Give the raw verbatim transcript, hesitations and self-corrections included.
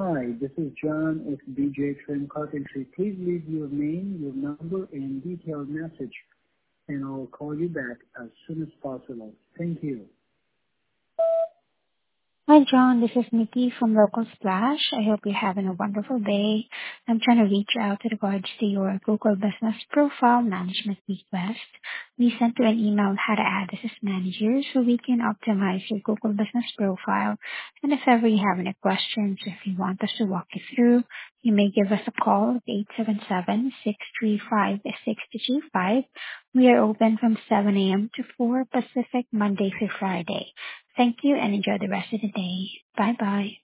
Hi, this is John with B J Trim Carpentry. Please leave your name, your number, and detailed message, and I'll call you back as soon as possible. Thank you. Hi, John. This is Nikki from Local Splash. I hope you're having a wonderful day. I'm trying to reach out with regards to your Google Business Profile Management request. We sent you an email on how to add this as manager so we can optimize your Google Business Profile. And if ever you have any questions, if you want us to walk you through, you may give us a call at eight seven seven, six three five, six two five. We are open from seven a.m. to four Pacific, Monday through Friday. Thank you and enjoy the rest of the day. Bye bye.